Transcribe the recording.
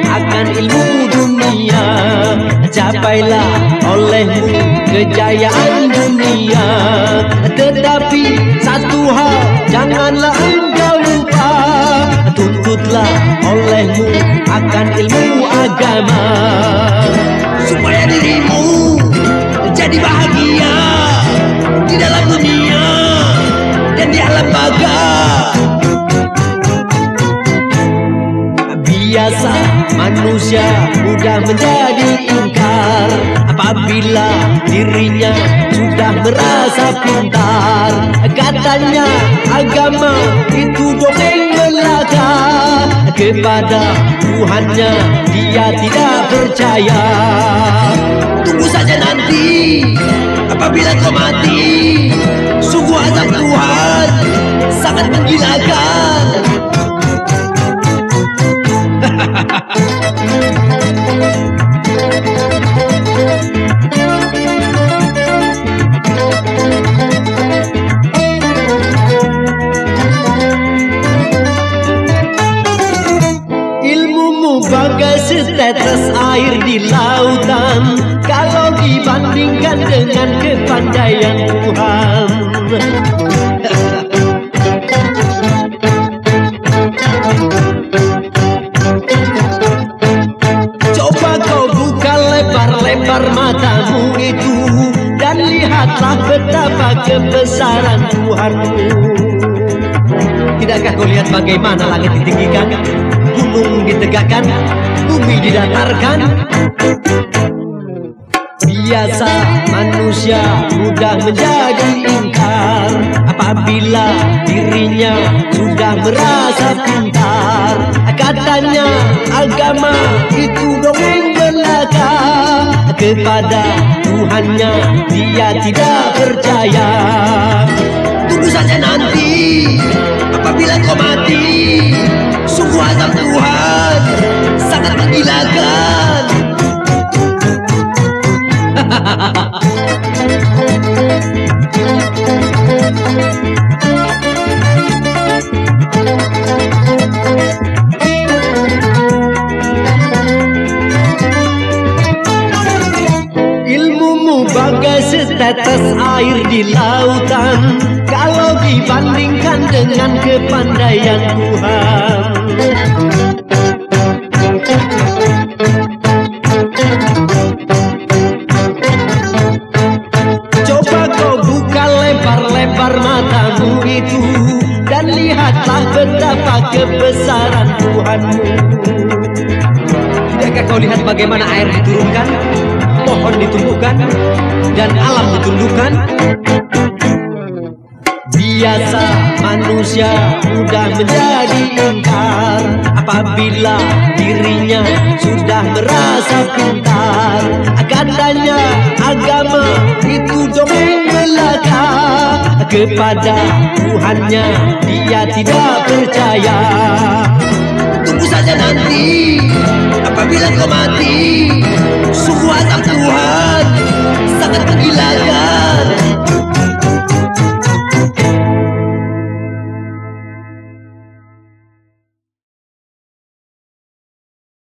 akan ilmu dunia. Capailah olehmu kejayaan dunia. Tetapi satu hal janganlah engkau lupa, tuntutlah olehmu akan ilmu agama, supaya dirimu jadi bahagia di dalam dunia dan di alam baga. Biasa manusia mudah menjadi ingkar apabila dirinya sudah merasa pintar. Katanya agama itu dongeng belaka, kepada Tuhannya dia tidak percaya. Tunggu saja nanti apabila kau mati, sungguh azab Tuhan sangat menggilakan. Ilmumu bagai setetes air di lautan kalau dibandingkan dengan kepandaian Tuhan. Coba kau buka lebar-lebar matamu itu dan lihatlah betapa kebesaran Tuhanmu. Tidakkah kau lihat bagaimana langit ditinggikan, gunung ditegakkan, bumi didatarkan? Biasa manusia mudah menjadi ingkar apabila dirinya sudah merasa pintar. Katanya agama itu dongeng belaka, kepada Tuhannya dia tidak percaya. Tunggu saja nanti apabila kau mati, sungguh azab Tuhan sangat menggilakan. Ilmumu bagai setetes air di lautan kalau dibandingkan dengan kepandaian Tuhan. Coba kau buka lebar-lebar matamu itu dan lihatlah betapa kebesaran Tuhanmu. Tidakkah kau lihat bagaimana air diturunkan, pohon ditumbuhkan, dan alam ditundukkan? Biasa manusia mudah menjadi ingkar apabila dirinya sudah merasa pintar. Katanya agama itu dongeng belaka, kepada Tuhannya dia tidak percaya. Tunggu saja nanti